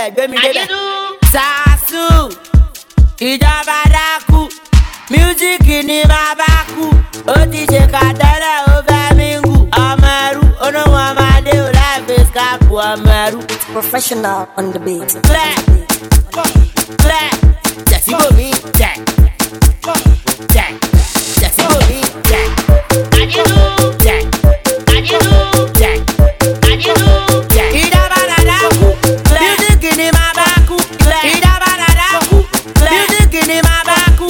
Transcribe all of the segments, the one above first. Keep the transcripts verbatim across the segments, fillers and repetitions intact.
débẹ̀ gbé mi débẹ̀. Sàásù ìjọba dákú mísíkì ni bàbá kú ó ti ṣe kàtẹ́lẹ̀ ó fẹ́ mi ń gù ọmọ ẹrú oníwọ̀n máa dé o láì fi skáàpù ọmọ ẹrú. Professional on the beat. Clear, clear, tẹ̀síbò mi tẹ̀, tẹ̀, tẹ̀síbò mi tẹ̀. Àdínú tẹ̀, àdínú tẹ̀, àdínú tẹ̀. Ìjọba dákú mísíkì ni bàbá kú ìjọba dákú mísíkì ni bàbá kú.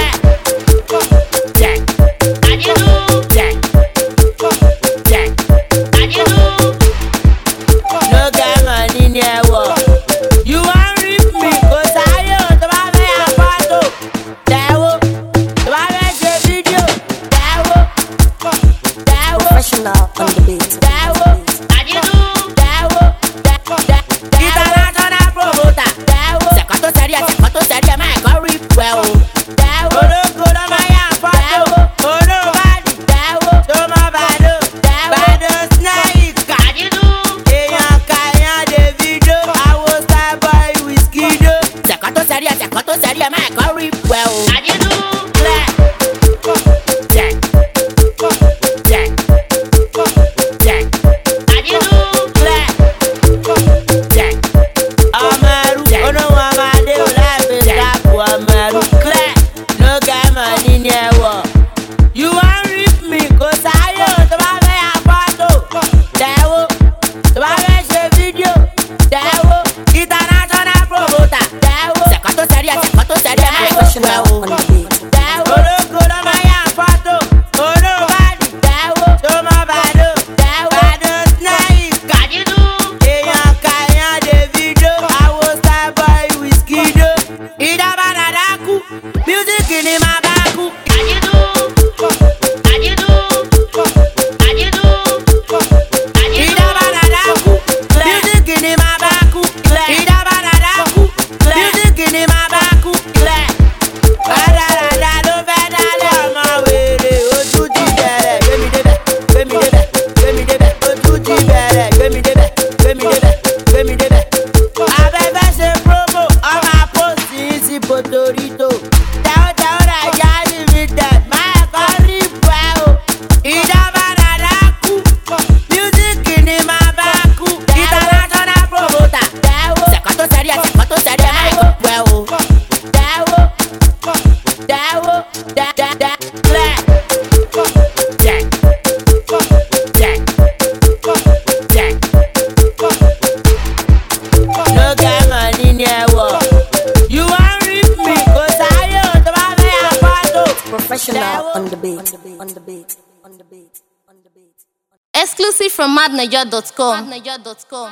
Tẹ̀, àdínú tẹ̀, tẹ̀, àdínú. No get money ní ẹ̀wọ̀. You wan rip me kò sáyé o tó bá fẹ́ ya fọ́tò. Tẹ̀wó tó bá fẹ́ ṣe fídíò. Tẹ̀wó tẹ̀wó Professional on the beat. tẹ̀wó àdínú tẹ̀wó tẹ̀. International promoter. Tẹ̀wó ṣẹ̀kọ́ tó sẹ́rí ẹ̀ ṣẹ̀kọ́ tó sẹ́rí ẹ̀ máa kọ́ rí pẹ́ o. Tẹ̀wó ológo ló máa yá fọ́tò. Olóbàdì tẹ̀wó tó máa bàdó. Bàdó snake àdínú. Èèyàn kàyàn Davido. Àwo Starboy Wizkido. Ṣẹ̀kọ́ tó sẹ́rí ẹ̀ ṣẹ̀kọ́ tó sẹ́rí ẹ̀ máa kọ́ rí pẹ́ o. Àdínú. Clear. Tẹ̀. Tẹ̀. Tẹ̀. Àdínú. Clear. Tẹ̀. Ọmọ ẹrú oníwọ̀n máa dé o láì fi skáàpù ọmọ ẹrú. Clear. No get money ní ẹ̀wọ̀. You wan rip me kò sáyé o tó bá fẹ́ ya fọ́tò. Tẹ̀wó tó bá fẹ́ ṣe fídíò. Tẹ̀wó international promoter. Tẹ̀wó ṣẹ̀kọ́ tó sẹ́rí ẹ̀ ṣẹ̀kọ́ tó sẹ́rí ẹ̀ máa kọ́ ṣùgbọ́n Professional o. on the beat. Tẹ̀wó ológo ló máa yá fọ́tò. Olóbàdì tẹ̀wó tó máa bàdó. Bàdó snake àdínú. Èèyàn kàyàn Davido. Àwo Starboy Wizkido. Ìjọba dákú mísíkì ni máa bá kú. Àdínú. Àdínú. Àdínú. Ìjọba dákú mísíkì ni máa bá kú. Ìjọba dákú mísíkì ni máa bá kú. Rádaràdà ló fẹ́ dálé ọmọ wèrè ojú ti bẹ̀rẹ̀ gbémi débẹ̀ gbémi débẹ̀ gbémi débẹ̀ ojú ti bẹ̀rẹ̀ gbémi débẹ̀ gbémi débẹ̀ gbémi débẹ̀. Abẹ́fẹ́ ṣe promo ọmọ àpòsí sí Potorito. Tẹ́wọ́ tẹ́wọ́ rà yá limited máa kọ́ rí pẹ́ o. Ìjọba dákú mísíkì ni máa bá kú. International promoter. Tẹ́wọ́ ṣẹ̀kọ́ tó sẹ́rí ẹ̀ ṣẹ̀kọ́ tó sẹ́rí ẹ̀ máa kọ́ pẹ́ o. Tẹ́wọ́ tẹ́wọ́ dẹ́ dẹ́ dẹ́ clear. Tẹ̀ tẹ̀ tẹ̀. No get money ní ẹ̀wọ̀. You wan rip me kò sáyé o tó bá fẹ́ ya fọ́tò. Professional on the beat. On the beat. On the beat. On the beat. Exclusive from madniger dot com.